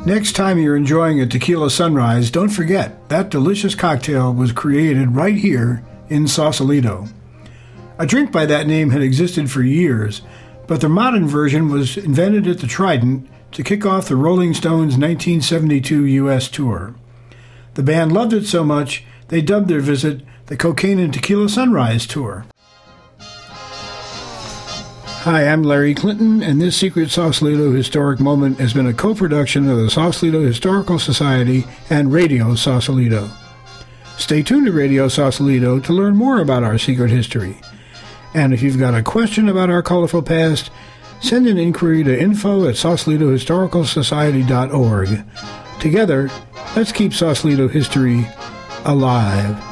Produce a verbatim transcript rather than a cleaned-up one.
Next time you're enjoying a tequila sunrise, don't forget that delicious cocktail was created right here in Sausalito. A drink by that name had existed for years, but the modern version was invented at the Trident to kick off the Rolling Stones' nineteen seventy-two U S tour. The band loved it so much, they dubbed their visit the Cocaine and Tequila Sunrise Tour. Hi, I'm Larry Clinton, and this Secret Sausalito Historic Moment has been a co-production of the Sausalito Historical Society and Radio Sausalito. Stay tuned to Radio Sausalito to learn more about our secret history. And if you've got a question about our colorful past, send an inquiry to info at sausalito historical society dot org. Together, let's keep Sausalito history alive.